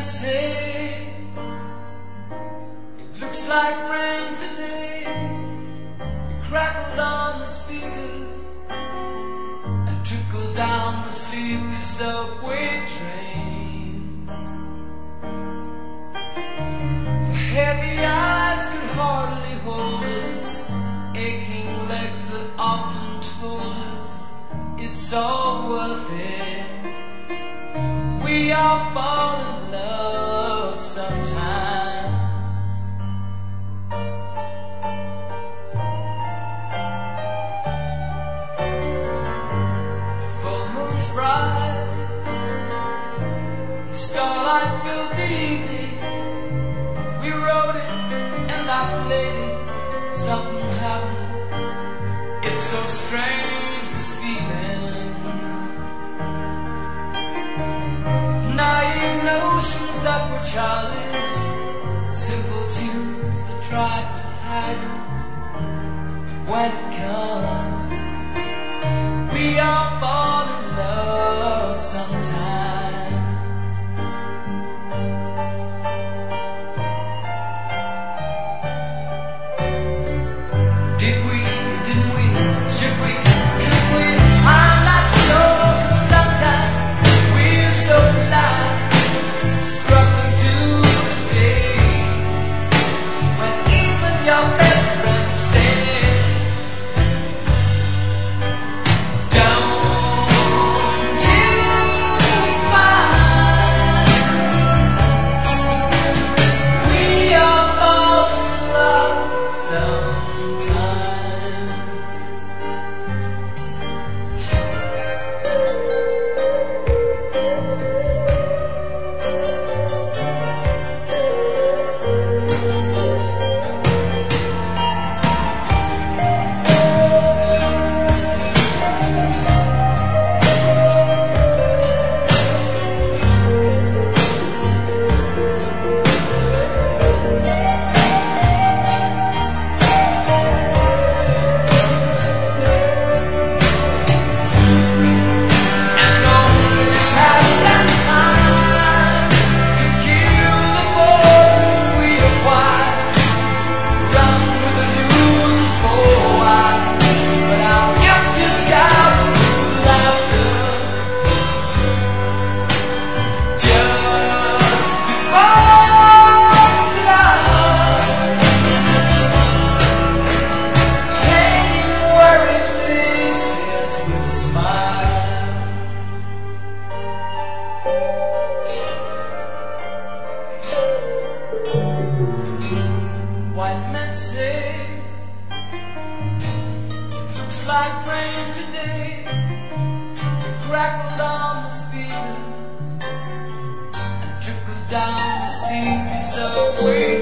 say it looks like rain today. It crackled on the speakers and trickled down the sleepy subway trains. For heavy eyes could hardly hold us, aching legs that often told us it's all worth it. We all fall in love sometimes. The full moon's bright, the starlight filled the evening. We wrote it and I played it. Something happened. It's so strange, this feeling. Naive notions that were childish, simple tunes that tried to hide it. But when it comes, we all fall in love sometimes. Did we, didn't we, should we, could we? I'm not sure, 'cause sometimes we're so alive, struggling to the day when even your best friend says, don't you find we all fall in love sometimes? Wise men say it looks like rain today. It crackled on the speakers and trickled down the sleepy subway.